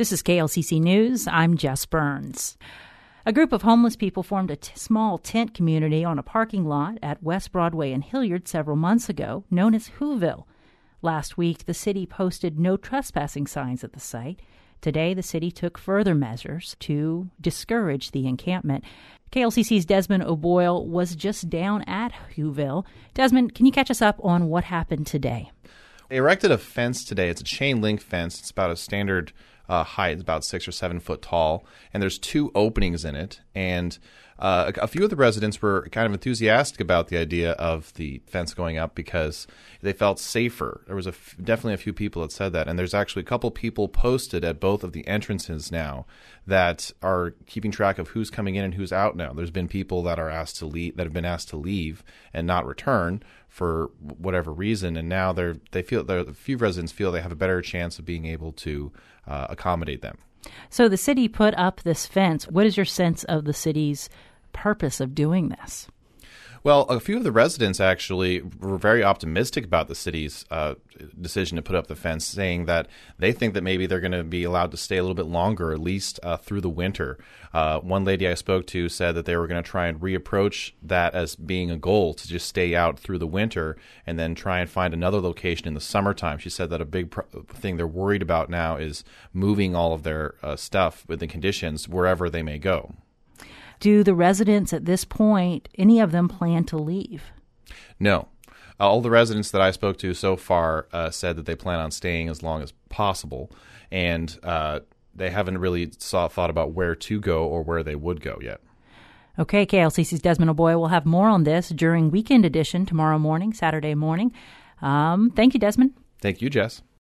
This is KLCC News. I'm Jess Burns. A group of homeless people formed a small tent community on a parking lot at West Broadway in Hilliard several months ago, known as Whoville. Last week, the city posted no trespassing signs at the site. Today, the city took further measures to discourage the encampment. KLCC's Desmond O'Boyle was just down at Whoville. Desmond, can you catch us up on what happened today? They erected a fence today. It's a chain link fence. It's about a standard height. It's about 6 or 7 foot tall, and there's 2 openings in it. And a few of the residents were kind of enthusiastic about the idea of the fence going up because they felt safer. There was definitely a few people that said that, and there's actually a couple people posted at both of the entrances now that are keeping track of who's coming in and who's out now. There's been people that are asked to leave, that have been asked to leave and not return for whatever reason, and now they feel a few residents feel they have a better chance of being able to accommodate them. So the city put up this fence. What is your sense of the city's purpose of doing this? Well, a few of the residents actually were very optimistic about the city's decision to put up the fence, saying that they think that maybe they're going to be allowed to stay a little bit longer, at least through the winter. One lady I spoke to said that they were going to try and reapproach that as being a goal to just stay out through the winter and then try and find another location in the summertime. She said that a big thing they're worried about now is moving all of their stuff with the conditions wherever they may go. Do the residents at this point, any of them plan to leave? No. All the residents that I spoke to so far said that they plan on staying as long as possible, and they haven't really thought about where to go or where they would go yet. Okay, KLCC's Desmond O'Boyle will have more on this during Weekend Edition tomorrow morning, Saturday morning. Thank you, Desmond. Thank you, Jess.